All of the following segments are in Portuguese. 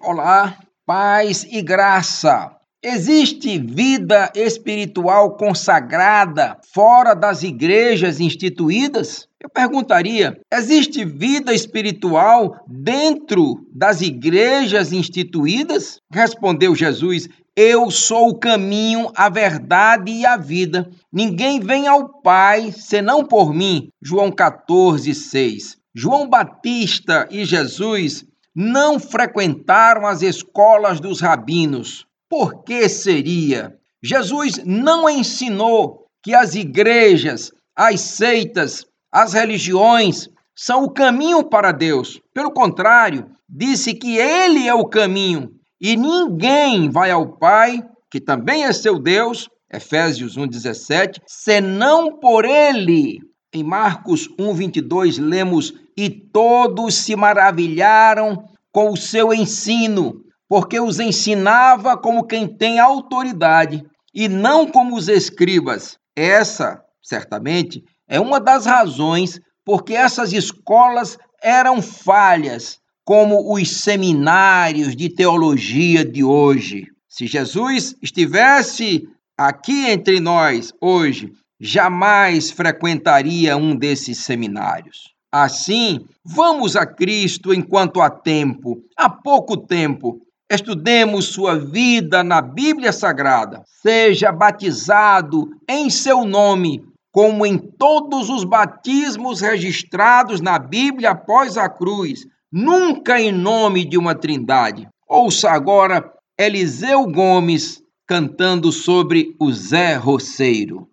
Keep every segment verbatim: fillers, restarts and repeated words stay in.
Olá, paz e graça. Existe vida espiritual consagrada fora das igrejas instituídas? Eu perguntaria, existe vida espiritual dentro das igrejas instituídas? Respondeu Jesus, eu sou o caminho, a verdade e a vida. Ninguém vem ao Pai senão por mim. João catorze, seis. João Batista e Jesus não frequentaram as escolas dos rabinos. Por que seria? Jesus não ensinou que as igrejas, as seitas, as religiões são o caminho para Deus. Pelo contrário, disse que Ele é o caminho e ninguém vai ao Pai, que também é seu Deus, Efésios um, dezessete, senão por Ele. Em Marcos um, vinte e dois, lemos, e todos se maravilharam com o seu ensino, porque os ensinava como quem tem autoridade, e não como os escribas. Essa, certamente, é uma das razões porque essas escolas eram falhas, como os seminários de teologia de hoje. Se Jesus estivesse aqui entre nós hoje, jamais frequentaria um desses seminários. Assim, vamos a Cristo enquanto há tempo, há pouco tempo. Estudemos sua vida na Bíblia Sagrada. Seja batizado em seu nome, como em todos os batismos registrados na Bíblia após a cruz, nunca em nome de uma trindade. Ouça agora Eliseu Gomes cantando sobre o Zé Roceiro.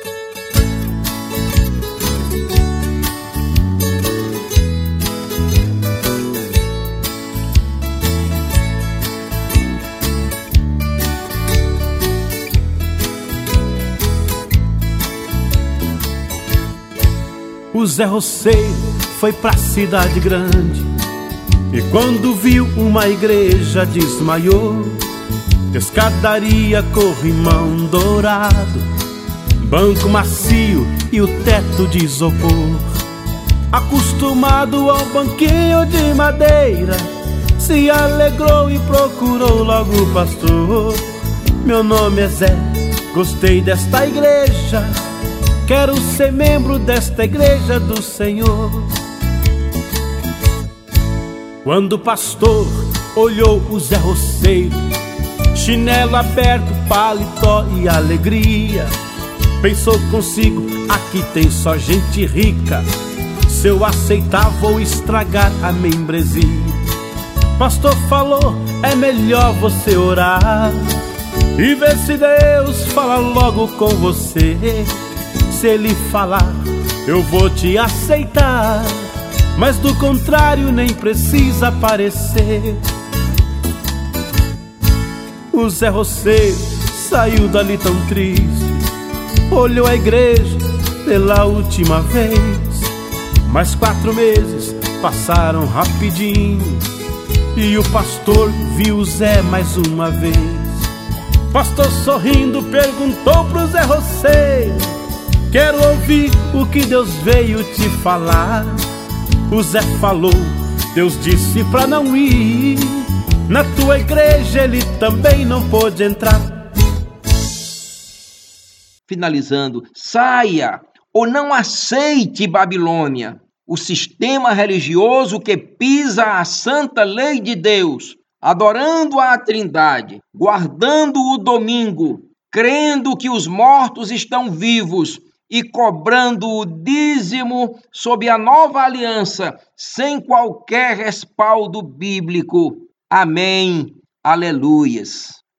O Zé Roceiro foi pra cidade grande e quando viu uma igreja desmaiou. Escadaria, corrimão dourado, banco macio e o teto de isopor. Acostumado ao banquinho de madeira, se alegrou e procurou logo o pastor. Meu nome é Zé, gostei desta igreja, quero ser membro desta igreja do Senhor. Quando o pastor olhou o Zé Roceiro, chinelo aberto, paletó e alegria, pensou consigo, aqui tem só gente rica, se eu aceitar vou estragar a membresia. Pastor falou, é melhor você orar e ver se Deus fala logo com você. Se ele falar, eu vou te aceitar, mas do contrário nem precisa aparecer. O Zé Roceiro saiu dali tão triste, olhou a igreja pela última vez. Mais quatro meses passaram rapidinho e o pastor viu o Zé mais uma vez. Pastor sorrindo perguntou pro Zé Roceiro, quero ouvir o que Deus veio te falar. O Zé falou, Deus disse pra não ir, na tua igreja ele também não pôde entrar. Finalizando, saia ou não aceite Babilônia, o sistema religioso que pisa a santa lei de Deus, adorando a Trindade, guardando o domingo, crendo que os mortos estão vivos e cobrando o dízimo sob a nova aliança, sem qualquer respaldo bíblico. Amém. Aleluias.